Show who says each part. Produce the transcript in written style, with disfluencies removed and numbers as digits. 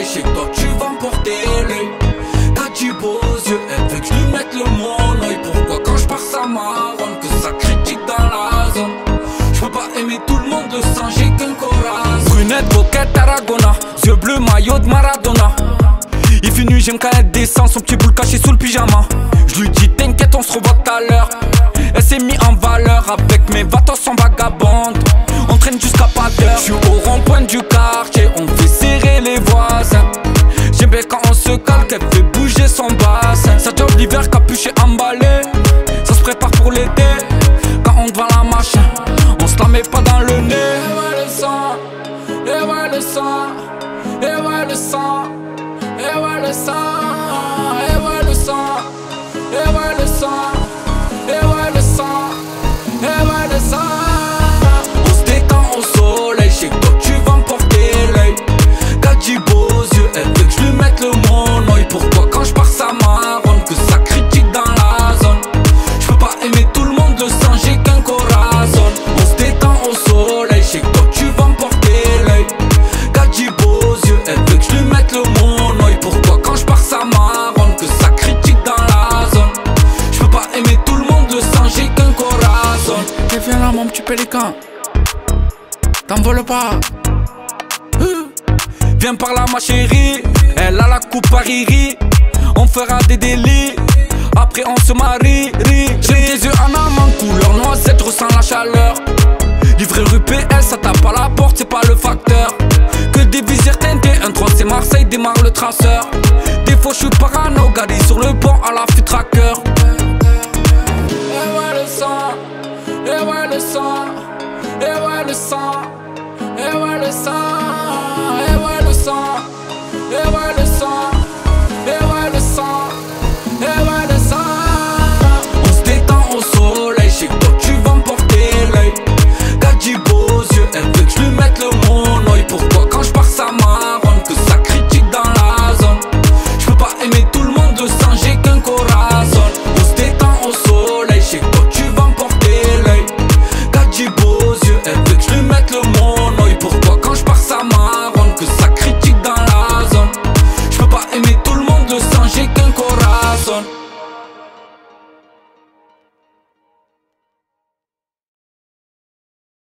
Speaker 1: je sais que toi tu vas me porter l'œil. T'as du beaux yeux, elle veut que je lui mette le monoeil. Pourquoi quand je pars ça marronne, que ça critique dans la zone. Je peux pas aimer tout le monde de sang, j'ai qu'un corazon. Brunette, coquette, Aragona, yeux bleus, maillot de Maradona. Il fait nuit, j'aime quand elle descend, son petit boule caché sous le pyjama. Je lui dis t'inquiète, on se revoit tout à l'heure. Elle s'est mis en valeur avec mes vatos en vagabonde. On traîne jusqu'à pas d'heure. J'suis au rond-point du quartier, on fait serrer les voisins. J'aime bien quand on se calque, elle fait bouger son bassin. Ça job l'hiver, capuché emballé. Ça se prépare pour l'été. Quand on devant la machine, on se la met pas dans le nez. Et ouais le sang, et ouais le sang, et ouais le sang, et ouais le sang, et ouais le sang, et ouais le sang, et ouais le sang, et ouais le sang. On se détend au soleil, je sais que toi tu vas me porter l'œil. T'as du beaux yeux, elle veut que je lui mette le monoeil. Pourquoi quand je pars ça marronne, que ça critique dans la zone. Je peux pas aimer tout le monde de sang, j'ai qu'un corazon. On se détend au soleil, je sais que toi tu vas me porter l'œil. T'as du beaux yeux, elle veut que je lui mette le monoeil. Pourquoi quand je pars ça marronne, que ça critique dans la zone. Je peux pas aimer tout le monde de sang, j'ai qu'un corazon. Et viens là mon petit pélican, t'envole pas. Viens par là ma chérie, elle a la coupe à riri. On fera des délits, après on se marie. J'ai des yeux en amande, couleur noisette, ressens la chaleur. Livré rue PL, ça tape à la porte, c'est pas le facteur. Que des visières teintées, un 3 c'est Marseille, démarre le traceur. Des fois j'suis parano, garé sur le pont à la fut tracker. Et ouais le sang, et ouais le sang, et ouais le sang, et ouais le sang.